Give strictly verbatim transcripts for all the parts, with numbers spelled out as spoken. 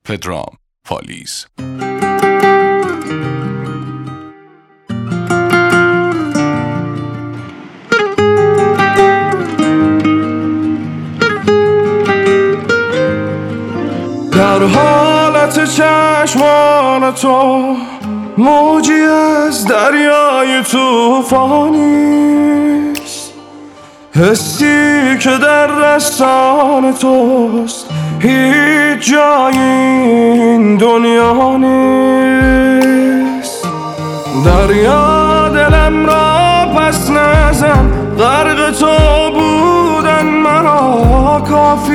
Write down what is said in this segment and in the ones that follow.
پدرام پالیز. در حالت چشمان تو موجی از دریای توفانیست، حسی که در رسان توست هیچ جای این دنیا نیست. دریا دلم را پس نزن، غرق تو بودن مرا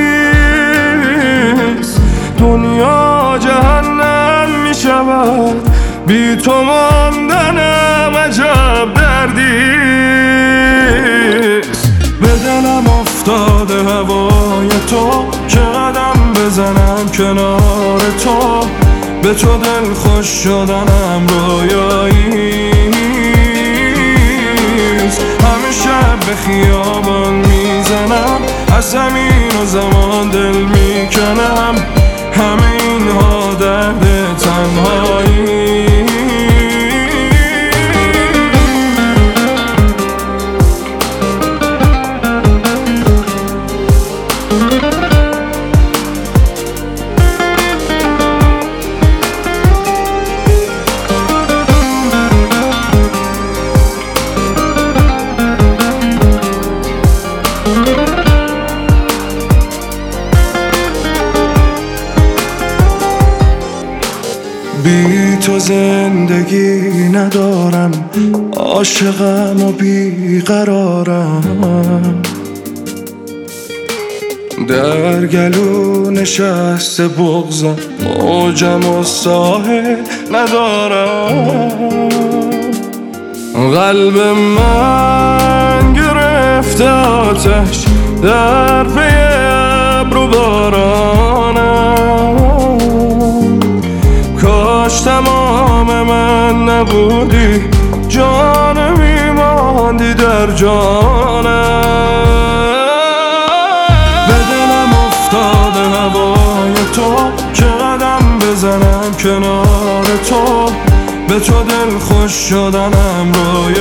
کافیست. دنیا جهنم می شود، بی تو ماندنم عجب دردیست. به دلم افتاده هوای تو که قدم بزنم کنار تو، به تو دل خوش شدنم رویاییست. همه شب به خیابان میزنم، از زمین و زمان دل میکنم، همه اینها درد تنهایی. بی تو زندگی ندارم، عاشقم و بیقرارم. در گلو نشسته بغضم، موجم و ساحل ندارم. قلب من گرفته آتش در پی ابر و بارانم. کاش تمام من نبودی، جان میماندی در جانم. به دلم افتاده هوای تو که قدم بزنم کنار تو، به تو دل خوش شدنم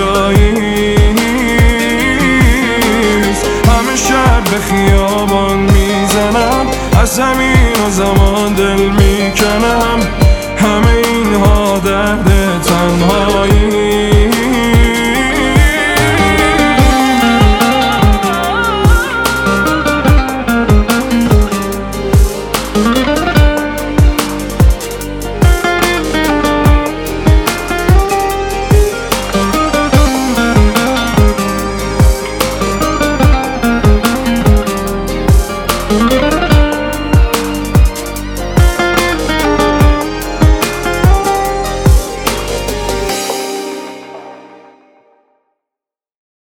رویاییست. همه شب به خیابان میزنم، از زمین و زمان دل